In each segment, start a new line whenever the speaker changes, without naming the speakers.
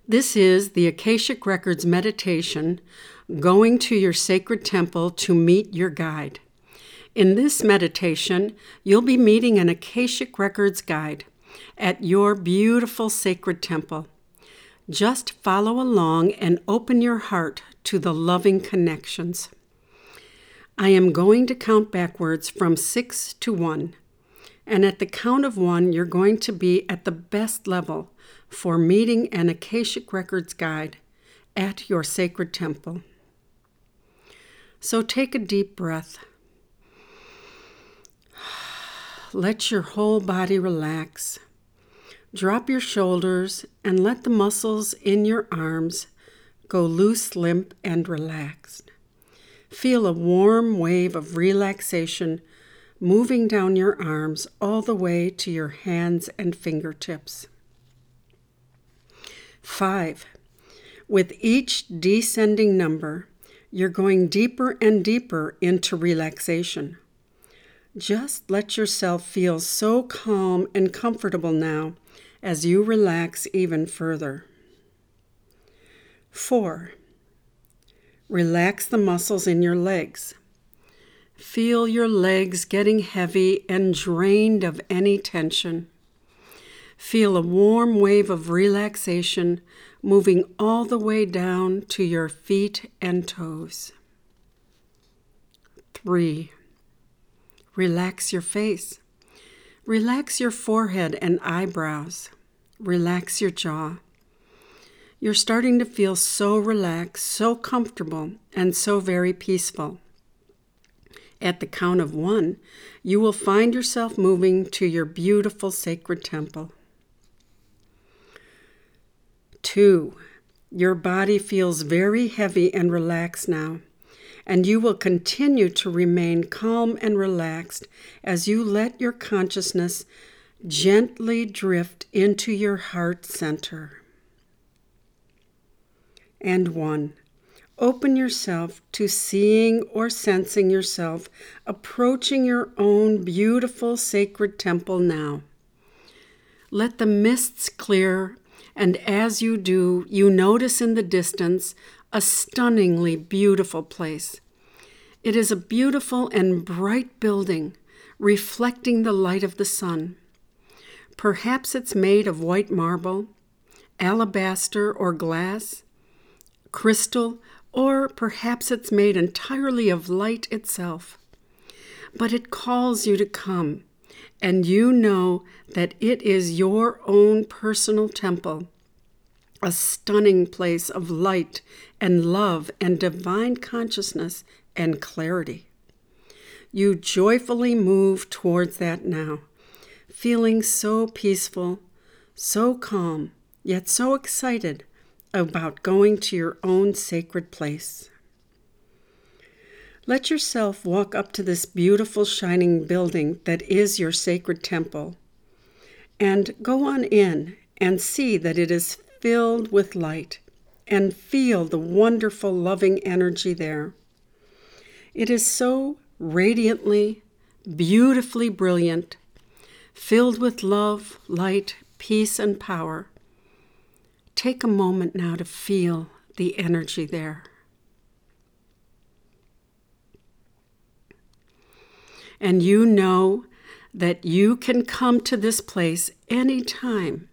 This is the Akashic Records meditation, Going to Your Sacred Temple to Meet Your Guide. In this meditation, you'll be meeting an Akashic Records guide at your beautiful sacred temple. Just follow along and open your heart to the loving connections. I am going to count backwards from 6 to 1. And at the count of 1, you're going to be at the best level for meeting an Akashic Records guide at your sacred temple. So take a deep breath. Let your whole body relax. Drop your shoulders and let the muscles in your arms go loose, limp, and relaxed. Feel a warm wave of relaxation moving down your arms all the way to your hands and fingertips. 5. With each descending number, you're going deeper and deeper into relaxation. Just let yourself feel so calm and comfortable now as you relax even further. 4. Relax the muscles in your legs. Feel your legs getting heavy and drained of any tension. Feel a warm wave of relaxation moving all the way down to your feet and toes. 3. Relax your face. Relax your forehead and eyebrows. Relax your jaw. You're starting to feel so relaxed, so comfortable, and so very peaceful. At the count of 1, you will find yourself moving to your beautiful sacred temple. 2. Your body feels very heavy and relaxed now, and you will continue to remain calm and relaxed as you let your consciousness gently drift into your heart center. And 1. Open yourself to seeing or sensing yourself approaching your own beautiful sacred temple now. Let the mists clear, and as you do, you notice in the distance a stunningly beautiful place. It is a beautiful and bright building, reflecting the light of the sun. Perhaps it's made of white marble, alabaster or glass, crystal, or perhaps it's made entirely of light itself. But it calls you to come, and you know that it is your own personal temple, a stunning place of light and love and divine consciousness and clarity. You joyfully move towards that now, feeling so peaceful, so calm, yet so excited about going to your own sacred place. Let yourself walk up to this beautiful shining building that is your sacred temple, and go on in and see that it is filled with light, and feel the wonderful loving energy there. It is so radiantly, beautifully brilliant, filled with love, light, peace, and power. Take a moment now to feel the energy there. And you know that you can come to this place anytime,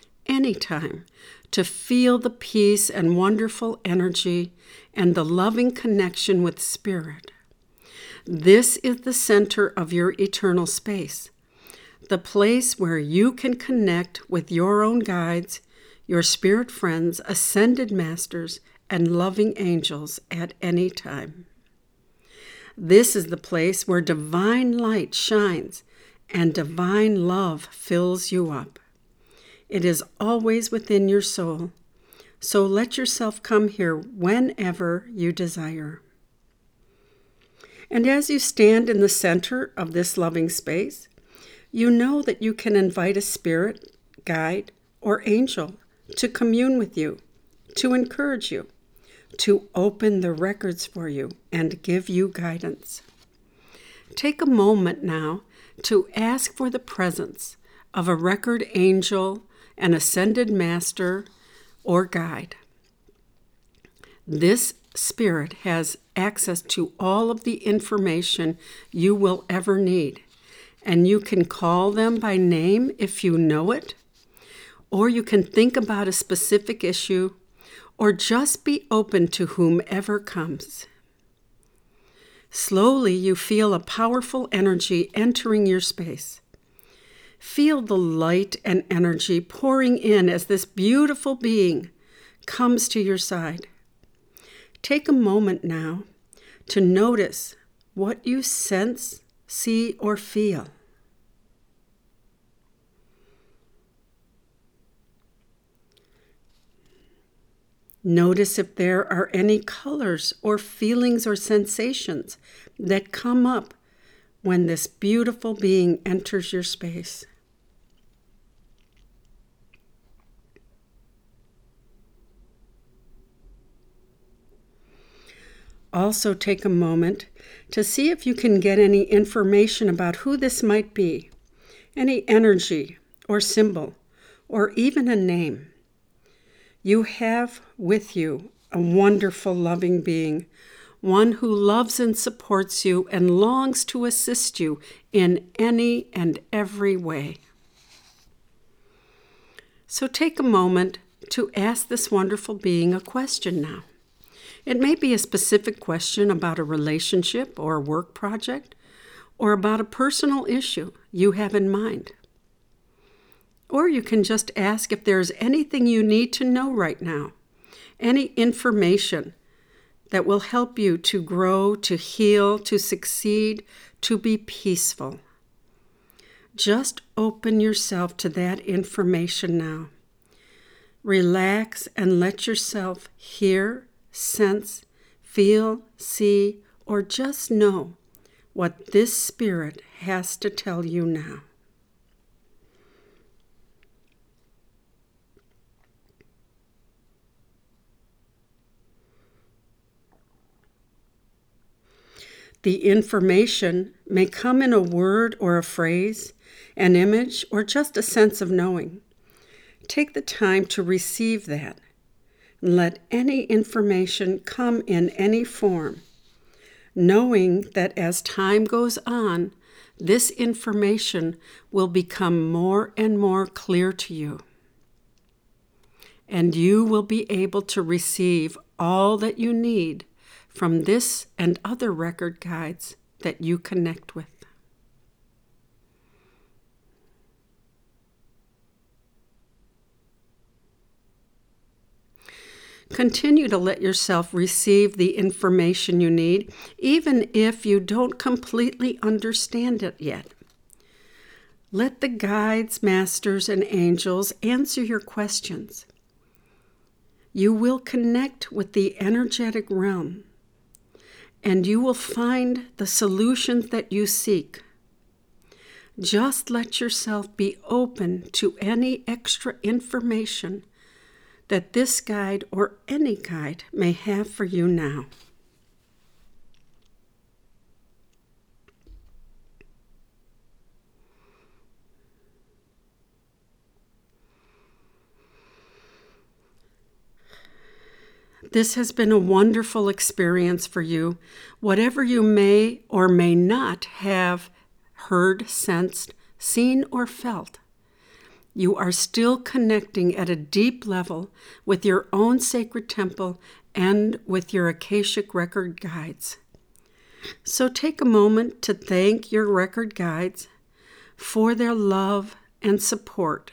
to feel the peace and wonderful energy and the loving connection with Spirit. This is the center of your eternal space, the place where you can connect with your own guides, your spirit friends, ascended masters, and loving angels at any time. This is the place where divine light shines and divine love fills you up. It is always within your soul, so let yourself come here whenever you desire. And as you stand in the center of this loving space, you know that you can invite a spirit, guide, or angel to commune with you, to encourage you, to open the records for you and give you guidance. Take a moment now to ask for the presence of a record angel, an ascended master, or guide. This spirit has access to all of the information you will ever need, and you can call them by name if you know it, or you can think about a specific issue, or just be open to whomever comes. Slowly, you feel a powerful energy entering your space. Feel the light and energy pouring in as this beautiful being comes to your side. Take a moment now to notice what you sense, see, or feel. Notice if there are any colors or feelings or sensations that come up when this beautiful being enters your space. Also take a moment to see if you can get any information about who this might be, any energy or symbol, or even a name. You have with you a wonderful, loving being, one who loves and supports you and longs to assist you in any and every way. So take a moment to ask this wonderful being a question now. It may be a specific question about a relationship or a work project, or about a personal issue you have in mind. Or you can just ask if there's anything you need to know right now, any information that will help you to grow, to heal, to succeed, to be peaceful. Just open yourself to that information now. Relax and let yourself hear, sense, feel, see, or just know what this spirit has to tell you now. The information may come in a word or a phrase, an image, or just a sense of knowing. Take the time to receive that. And let any information come in any form, knowing that as time goes on, this information will become more and more clear to you. And you will be able to receive all that you need from this and other record guides that you connect with. Continue to let yourself receive the information you need, even if you don't completely understand it yet. Let the guides, masters, and angels answer your questions. You will connect with the energetic realm, and you will find the solutions that you seek. Just let yourself be open to any extra information that this guide or any guide may have for you now. This has been a wonderful experience for you. Whatever you may or may not have heard, sensed, seen, or felt, you are still connecting at a deep level with your own sacred temple and with your Akashic record guides. So take a moment to thank your record guides for their love and support.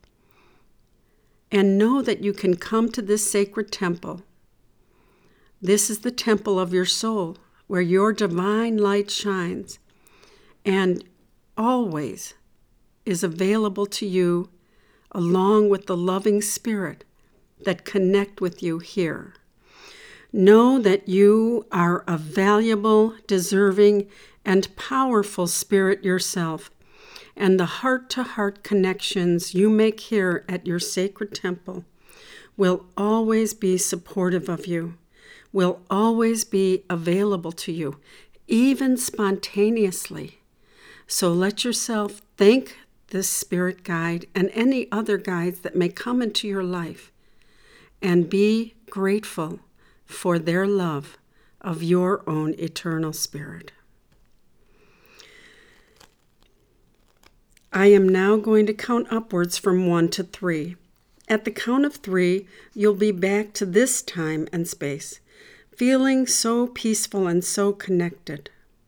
And know that you can come to this sacred temple. This is the temple of your soul, where your divine light shines and always is available to you, along with the loving spirit that connect with you here. Know that you are a valuable, deserving, and powerful spirit yourself, and the heart-to-heart connections you make here at your sacred temple will always be supportive of you, will always be available to you, even spontaneously. So let yourself thank this spirit guide and any other guides that may come into your life, and be grateful for their love of your own eternal spirit. I am now going to count upwards from 1 to 3. At the count of 3, you'll be back to this time and space, feeling so peaceful and so connected.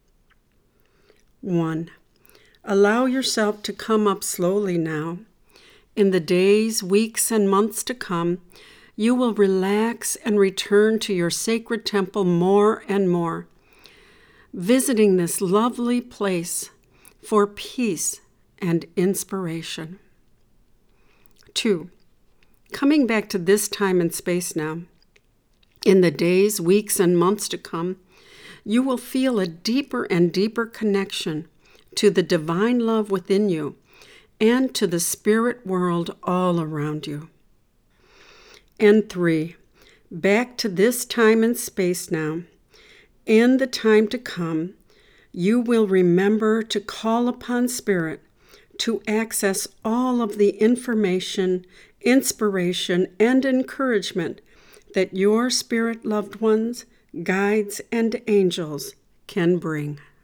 1. Allow yourself to come up slowly now. In the days, weeks, and months to come, you will relax and return to your sacred temple more and more, visiting this lovely place for peace and inspiration. 2. Coming back to this time and space now, in the days, weeks, and months to come, you will feel a deeper and deeper connection to the divine love within you and to the spirit world all around you. And 3, back to this time and space now. In the time to come, you will remember to call upon Spirit to access all of the information, inspiration, and encouragement that your spirit loved ones, guides, and angels can bring.